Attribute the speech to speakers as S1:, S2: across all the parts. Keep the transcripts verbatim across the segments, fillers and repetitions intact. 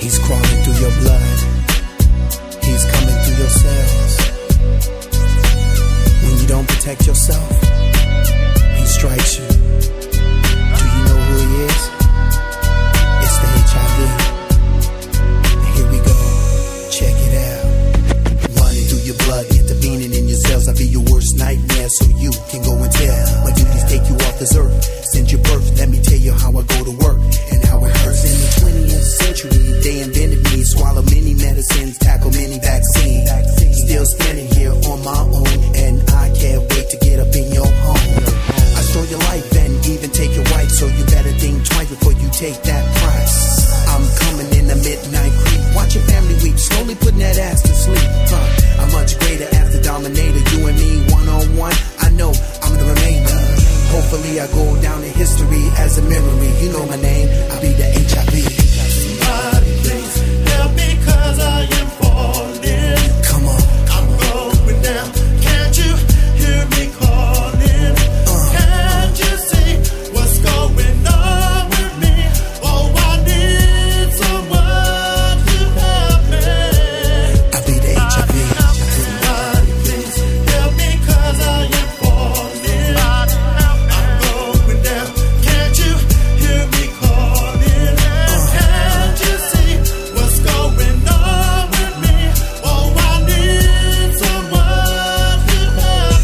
S1: He's crawling through your blood. He's coming through your cells. When you don't protect yourself, he strikes you. Do you know who he is? It's the H I V. And here we go. Check it out. Running through your blood, intervening in your cells. I'll be your worst nightmare so you can go and tell. My duties take you off this earth. Since your birth, let me tell you how I go to work and how it hurts. In the twentieth century, they invented me. Swallow many medicines, tackle many vaccines. Still standing here on my own, and I can't wait to get up in your home. I stole your life and even take your wife, so you better think twice before you take that price. I'm coming in the midnight creep. Watch your family weep, slowly putting that ass to sleep. Huh. I'm much greater as the dominator. You and me, one on one. I know I'm the remainder. Hopefully I go down in history as a memory. You know my name, I'll be the H I V.
S2: Somebody please help me, cause I am falling.
S1: Come on.
S2: I'm going down. Can't you hear me calling?
S1: Uh,
S2: Can't you see what's going on with me? Oh, I need someone to help me.
S1: I'll be the H I V.
S2: Somebody please help me, cause I am falling. I'm going down. Can't you hear me calling? Can't you see what's going on with me? Oh, I need someone to help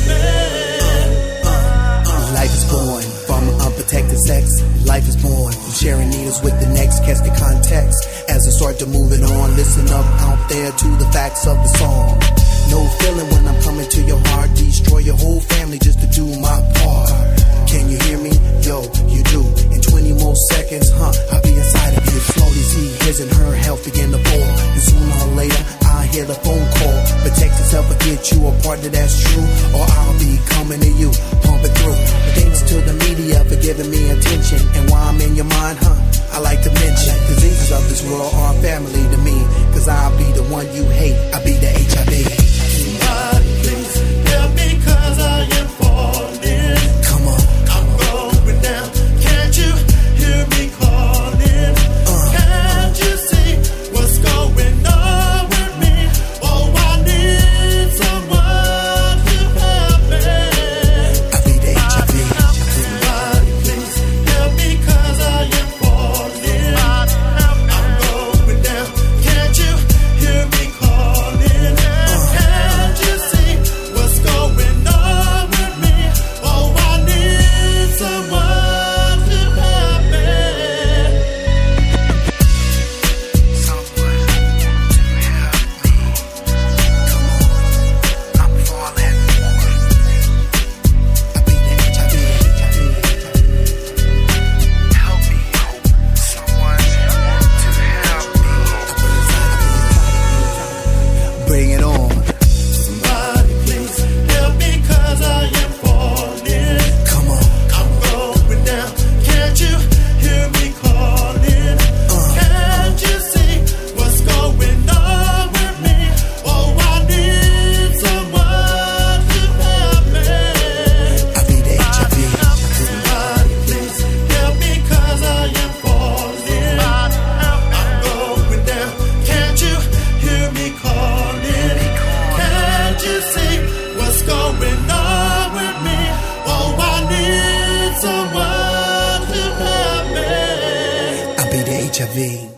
S2: me.
S1: Life is born from unprotected sex. Life is born from sharing needles with the next. Catch the context as I start to move it on. Listen up out there to the facts of the song. No feeling when I'm coming to your heart. Destroy your whole family just to do my part. Can you hear me? Yo, you do. In twenty more seconds, huh? I'll be inside of you. Slowly see his and her health begin to fall. And sooner or later, I'll hear the phone call. Protect yourself or get you a partner that's true. Or I'll be coming to you, pumping through. Thanks to the media for giving me attention. And while I'm in your mind, huh? I like to mention diseases of this world are family to me. Cause I'll be the one you hate. I'll be the H I V.
S2: Somebody please help me, cause I am falling.
S1: Come on.
S2: I'm going down. Can't you hear me calling?
S1: Uh.
S2: Can't you see what's going on with me? Oh, I need someone to help me.
S1: I'll be the H I V.
S2: Somebody please help me, cause I am falling. I'm going down. Can't you hear me calling? Can't you see what's going on with me? Oh, I need someone to help me.
S1: Someone to help me. Come on, I'm falling. I'll be the H I V. Help me. Someone to help me. Bring it on.
S2: Somebody please help me, cause I am falling.
S1: Come on.
S2: I'm going down. Can't you hear me calling? Can't you see what's going on with me? Oh, I need someone to help me.
S1: I'll be the H I V.
S2: Somebody please help me, cause I am falling. I'm going down. Can't you hear me calling? Can't you see what's going on with me? Oh, I need someone to help me.
S1: I'll be the H I V.